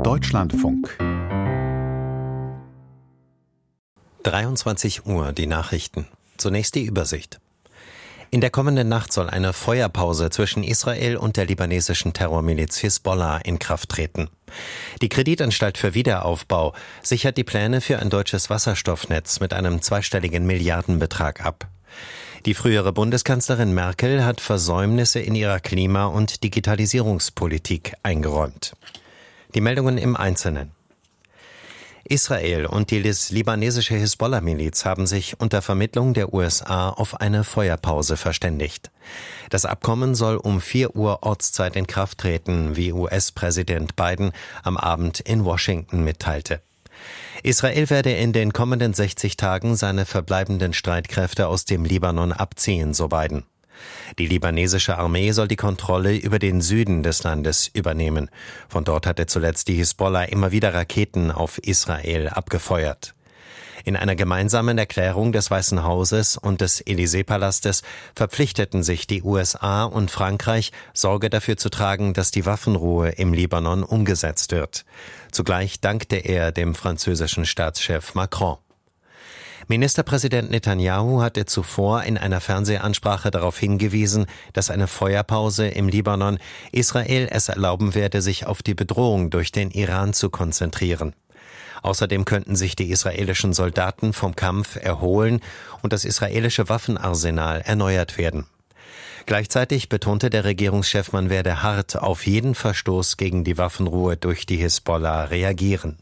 Deutschlandfunk. 23 Uhr, die Nachrichten. Zunächst die Übersicht. In der kommenden Nacht soll eine Feuerpause zwischen Israel und der libanesischen Terrormiliz Hisbollah in Kraft treten. Die Kreditanstalt für Wiederaufbau sichert die Pläne für ein deutsches Wasserstoffnetz mit einem zweistelligen Milliardenbetrag ab. Die frühere Bundeskanzlerin Merkel hat Versäumnisse in ihrer Klima- und Digitalisierungspolitik eingeräumt. Die Meldungen im Einzelnen. Israel und die libanesische Hisbollah-Miliz haben sich unter Vermittlung der USA auf eine Feuerpause verständigt. Das Abkommen soll um 4 Uhr Ortszeit in Kraft treten, wie US-Präsident Biden am Abend in Washington mitteilte. Israel werde in den kommenden 60 Tagen seine verbleibenden Streitkräfte aus dem Libanon abziehen, so Biden. Die libanesische Armee soll die Kontrolle über den Süden des Landes übernehmen. Von dort hatte zuletzt die Hisbollah immer wieder Raketen auf Israel abgefeuert. In einer gemeinsamen Erklärung des Weißen Hauses und des Élysée-Palastes verpflichteten sich die USA und Frankreich, Sorge dafür zu tragen, dass die Waffenruhe im Libanon umgesetzt wird. Zugleich dankte er dem französischen Staatschef Macron. Ministerpräsident Netanyahu hatte zuvor in einer Fernsehansprache darauf hingewiesen, dass eine Feuerpause im Libanon Israel es erlauben werde, sich auf die Bedrohung durch den Iran zu konzentrieren. Außerdem könnten sich die israelischen Soldaten vom Kampf erholen und das israelische Waffenarsenal erneuert werden. Gleichzeitig betonte der Regierungschef, man werde hart auf jeden Verstoß gegen die Waffenruhe durch die Hisbollah reagieren.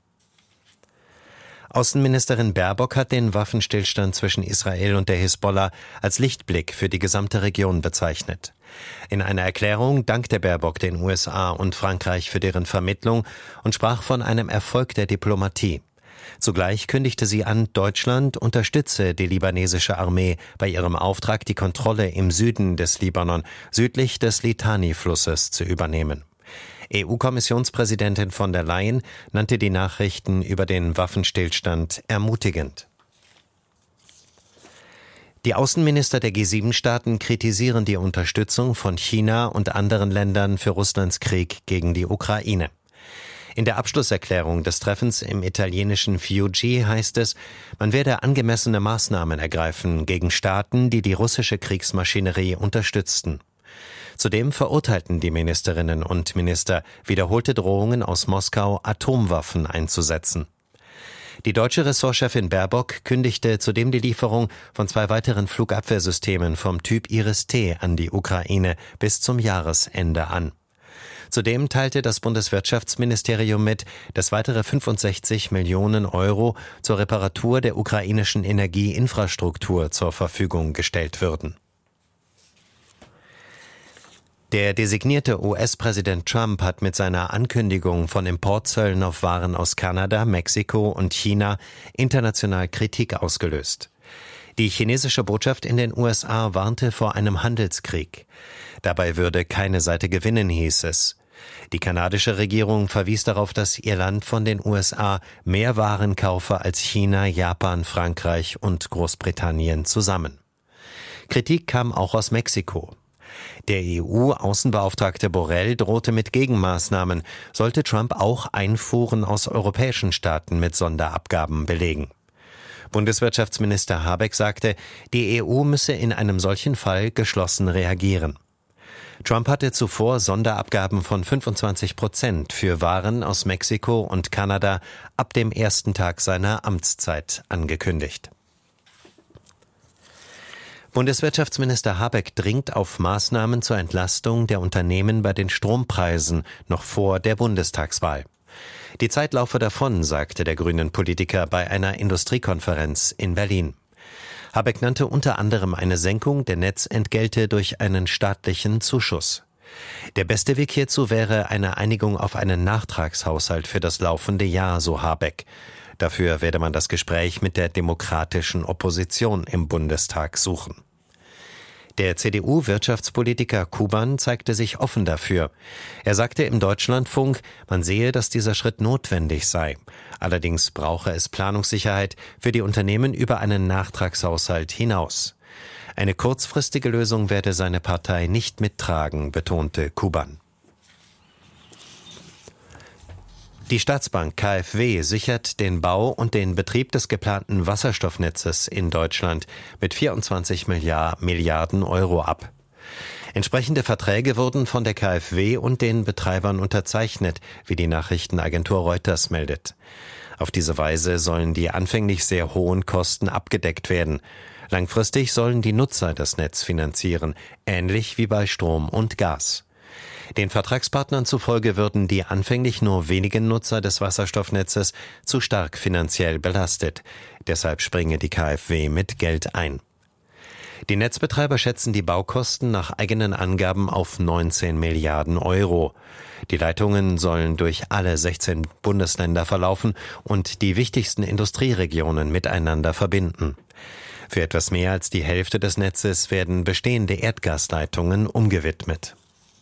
Außenministerin Baerbock hat den Waffenstillstand zwischen Israel und der Hisbollah als Lichtblick für die gesamte Region bezeichnet. In einer Erklärung dankte Baerbock den USA und Frankreich für deren Vermittlung und sprach von einem Erfolg der Diplomatie. Zugleich kündigte sie an, Deutschland unterstütze die libanesische Armee bei ihrem Auftrag, die Kontrolle im Süden des Libanon, südlich des Litani-Flusses, zu übernehmen. EU-Kommissionspräsidentin von der Leyen nannte die Nachrichten über den Waffenstillstand ermutigend. Die Außenminister der G7-Staaten kritisieren die Unterstützung von China und anderen Ländern für Russlands Krieg gegen die Ukraine. In der Abschlusserklärung des Treffens im italienischen Fiuggi heißt es, man werde angemessene Maßnahmen ergreifen gegen Staaten, die die russische Kriegsmaschinerie unterstützten. Zudem verurteilten die Ministerinnen und Minister wiederholte Drohungen aus Moskau, Atomwaffen einzusetzen. Die deutsche Ressortchefin Baerbock kündigte zudem die Lieferung von 2 weiteren Flugabwehrsystemen vom Typ Iris-T an die Ukraine bis zum Jahresende an. Zudem teilte das Bundeswirtschaftsministerium mit, dass weitere 65 Millionen Euro zur Reparatur der ukrainischen Energieinfrastruktur zur Verfügung gestellt würden. Der designierte US-Präsident Trump hat mit seiner Ankündigung von Importzöllen auf Waren aus Kanada, Mexiko und China international Kritik ausgelöst. Die chinesische Botschaft in den USA warnte vor einem Handelskrieg. Dabei würde keine Seite gewinnen, hieß es. Die kanadische Regierung verwies darauf, dass ihr Land von den USA mehr Waren kaufe als China, Japan, Frankreich und Großbritannien zusammen. Kritik kam auch aus Mexiko. Der EU-Außenbeauftragte Borrell drohte mit Gegenmaßnahmen, sollte Trump auch Einfuhren aus europäischen Staaten mit Sonderabgaben belegen. Bundeswirtschaftsminister Habeck sagte, die EU müsse in einem solchen Fall geschlossen reagieren. Trump hatte zuvor Sonderabgaben von 25% für Waren aus Mexiko und Kanada ab dem ersten Tag seiner Amtszeit angekündigt. Bundeswirtschaftsminister Habeck dringt auf Maßnahmen zur Entlastung der Unternehmen bei den Strompreisen noch vor der Bundestagswahl. Die Zeit laufe davon, sagte der grünen Politiker bei einer Industriekonferenz in Berlin. Habeck nannte unter anderem eine Senkung der Netzentgelte durch einen staatlichen Zuschuss. Der beste Weg hierzu wäre eine Einigung auf einen Nachtragshaushalt für das laufende Jahr, so Habeck. Dafür werde man das Gespräch mit der demokratischen Opposition im Bundestag suchen. Der CDU-Wirtschaftspolitiker Kuban zeigte sich offen dafür. Er sagte im Deutschlandfunk, man sehe, dass dieser Schritt notwendig sei. Allerdings brauche es Planungssicherheit für die Unternehmen über einen Nachtragshaushalt hinaus. Eine kurzfristige Lösung werde seine Partei nicht mittragen, betonte Kuban. Die Staatsbank KfW sichert den Bau und den Betrieb des geplanten Wasserstoffnetzes in Deutschland mit 24 Milliarden Euro ab. Entsprechende Verträge wurden von der KfW und den Betreibern unterzeichnet, wie die Nachrichtenagentur Reuters meldet. Auf diese Weise sollen die anfänglich sehr hohen Kosten abgedeckt werden. Langfristig sollen die Nutzer das Netz finanzieren, ähnlich wie bei Strom und Gas. Den Vertragspartnern zufolge würden die anfänglich nur wenigen Nutzer des Wasserstoffnetzes zu stark finanziell belastet. Deshalb springe die KfW mit Geld ein. Die Netzbetreiber schätzen die Baukosten nach eigenen Angaben auf 19 Milliarden Euro. Die Leitungen sollen durch alle 16 Bundesländer verlaufen und die wichtigsten Industrieregionen miteinander verbinden. Für etwas mehr als die Hälfte des Netzes werden bestehende Erdgasleitungen umgewidmet.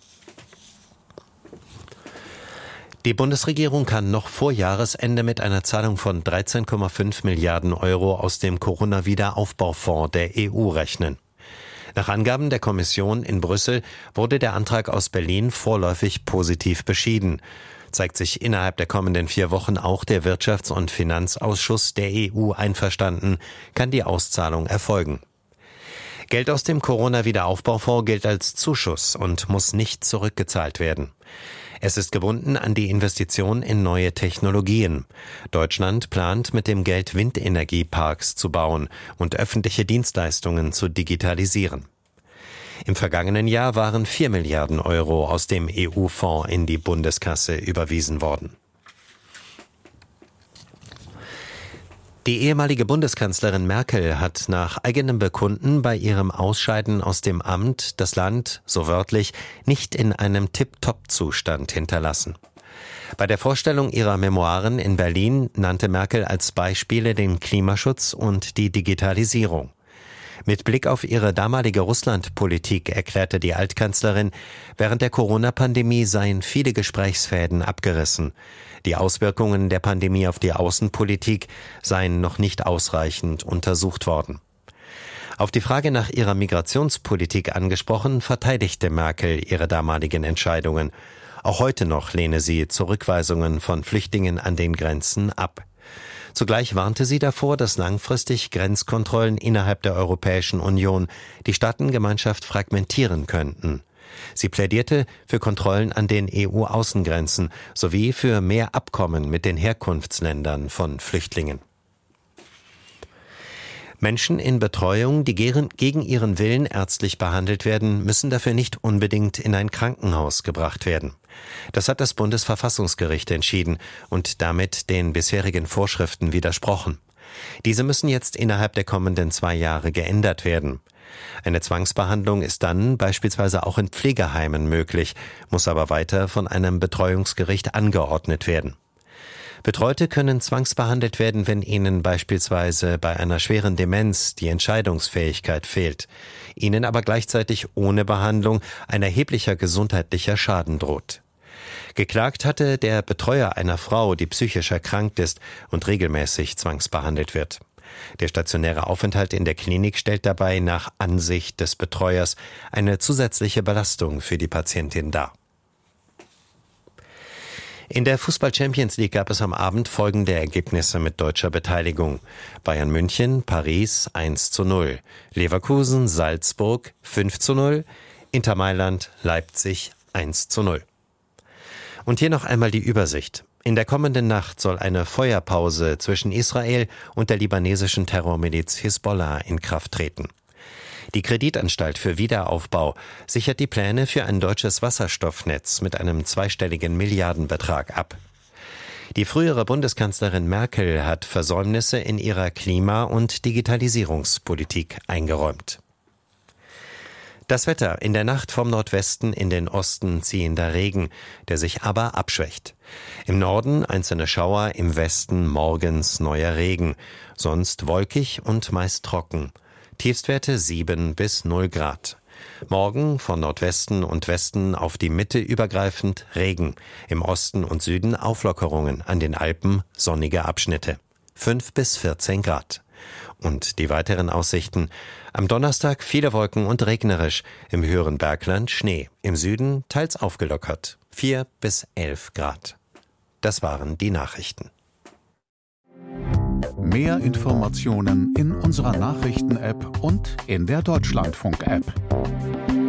Die Bundesregierung kann noch vor Jahresende mit einer Zahlung von 13,5 Milliarden Euro aus dem Corona-Wiederaufbaufonds der EU rechnen. Nach Angaben der Kommission in Brüssel wurde der Antrag aus Berlin vorläufig positiv beschieden. Zeigt sich innerhalb der kommenden 4 Wochen auch der Wirtschafts- und Finanzausschuss der EU einverstanden, kann die Auszahlung erfolgen. Geld aus dem Corona-Wiederaufbaufonds gilt als Zuschuss und muss nicht zurückgezahlt werden. Es ist gebunden an die Investition in neue Technologien. Deutschland plant, mit dem Geld Windenergieparks zu bauen und öffentliche Dienstleistungen zu digitalisieren. Im vergangenen Jahr waren 4 Milliarden Euro aus dem EU-Fonds in die Bundeskasse überwiesen worden. Die ehemalige Bundeskanzlerin Merkel hat nach eigenem Bekunden bei ihrem Ausscheiden aus dem Amt das Land, so wörtlich, nicht in einem Tip-Top-Zustand hinterlassen. Bei der Vorstellung ihrer Memoiren in Berlin nannte Merkel als Beispiele den Klimaschutz und die Digitalisierung. Mit Blick auf ihre damalige Russlandpolitik erklärte die Altkanzlerin, während der Corona-Pandemie seien viele Gesprächsfäden abgerissen. Die Auswirkungen der Pandemie auf die Außenpolitik seien noch nicht ausreichend untersucht worden. Auf die Frage nach ihrer Migrationspolitik angesprochen, verteidigte Merkel ihre damaligen Entscheidungen. Auch heute noch lehne sie Zurückweisungen von Flüchtlingen an den Grenzen ab. Zugleich warnte sie davor, dass langfristig Grenzkontrollen innerhalb der Europäischen Union die Staatengemeinschaft fragmentieren könnten. Sie plädierte für Kontrollen an den EU-Außengrenzen sowie für mehr Abkommen mit den Herkunftsländern von Flüchtlingen. Menschen in Betreuung, die gegen ihren Willen ärztlich behandelt werden, müssen dafür nicht unbedingt in ein Krankenhaus gebracht werden. Das hat das Bundesverfassungsgericht entschieden und damit den bisherigen Vorschriften widersprochen. Diese müssen jetzt innerhalb der kommenden 2 Jahre geändert werden. Eine Zwangsbehandlung ist dann beispielsweise auch in Pflegeheimen möglich, muss aber weiter von einem Betreuungsgericht angeordnet werden. Betreute können zwangsbehandelt werden, wenn ihnen beispielsweise bei einer schweren Demenz die Entscheidungsfähigkeit fehlt, ihnen aber gleichzeitig ohne Behandlung ein erheblicher gesundheitlicher Schaden droht. Geklagt hatte der Betreuer einer Frau, die psychisch erkrankt ist und regelmäßig zwangsbehandelt wird. Der stationäre Aufenthalt in der Klinik stellt dabei nach Ansicht des Betreuers eine zusätzliche Belastung für die Patientin dar. In der Fußball-Champions League gab es am Abend folgende Ergebnisse mit deutscher Beteiligung. Bayern München, Paris 1:0, Leverkusen, Salzburg 5:0, Inter Mailand, Leipzig 1:0. Und hier noch einmal die Übersicht. In der kommenden Nacht soll eine Feuerpause zwischen Israel und der libanesischen Terrormiliz Hisbollah in Kraft treten. Die Kreditanstalt für Wiederaufbau sichert die Pläne für ein deutsches Wasserstoffnetz mit einem zweistelligen Milliardenbetrag ab. Die frühere Bundeskanzlerin Merkel hat Versäumnisse in ihrer Klima- und Digitalisierungspolitik eingeräumt. Das Wetter: in der Nacht vom Nordwesten in den Osten ziehender Regen, der sich aber abschwächt. Im Norden einzelne Schauer, im Westen morgens neuer Regen, sonst wolkig und meist trocken. Tiefstwerte 7 bis 0 Grad. Morgen von Nordwesten und Westen auf die Mitte übergreifend Regen. Im Osten und Süden Auflockerungen, an den Alpen sonnige Abschnitte. 5 bis 14 Grad. Und die weiteren Aussichten: am Donnerstag viele Wolken und regnerisch, im höheren Bergland Schnee, im Süden teils aufgelockert, 4 bis 11 Grad. Das waren die Nachrichten. Mehr Informationen in unserer Nachrichten-App und in der Deutschlandfunk-App.